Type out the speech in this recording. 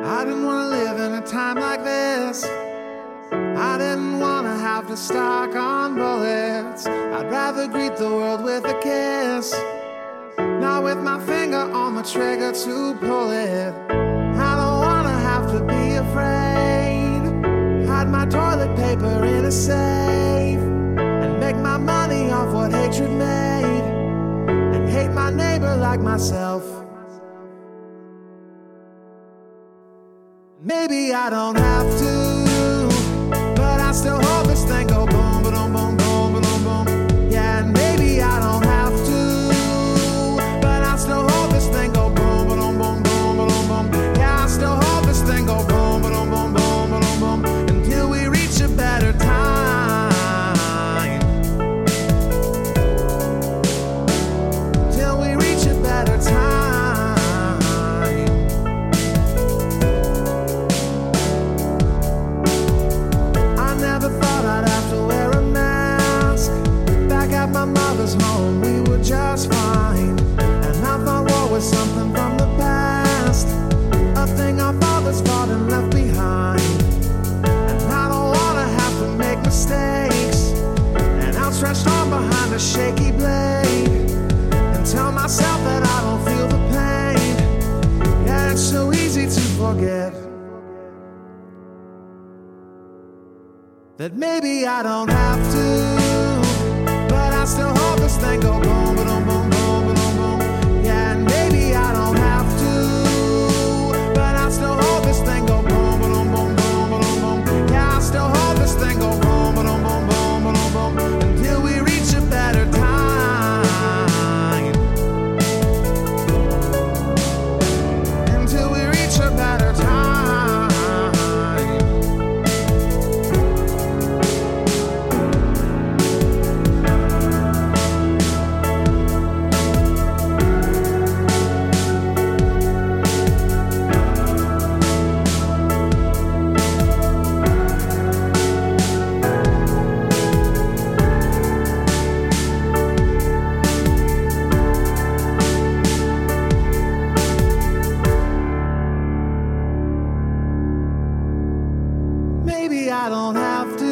I didn't want to live in a time like this. I didn't want to have to stock on bullets. I'd rather greet the world with a kiss, not with my finger on the trigger to pull it. I don't want to have to be afraid. Hide my toilet paper in a safe and make my money off what hatred made, and hate my neighbor like myself. Maybe I don't have to, but I still hope this thing go boom, boom, boom, boom, boom, boom. Yeah, and maybe I don't have to, but I still hope this thing go boom, boom, boom, boom, boom, boom. Yeah, I still hope this thing go boom, boom, boom, boom, boom, boom, until we reach a better time. Till we reach a better time. My mother's home, we were just fine, and I thought war was something from the past, a thing our fathers fought and left behind. And I don't wanna have to make mistakes, and outstretched arm behind a shaky blade, and tell myself that I don't feel the pain. Yeah, it's so easy to forget that maybe I don't have to. I still hope this thing go boom, boom, boom, boom, boom, boom. Yeah, and maybe I don't have to, but I still hope this thing go boom, boom, boom, boom, boom, boom. Yeah, I still hope this thing go boom, boom, boom, boom, boom, boom, until we reach a better time. Until we reach a better time. I don't have to.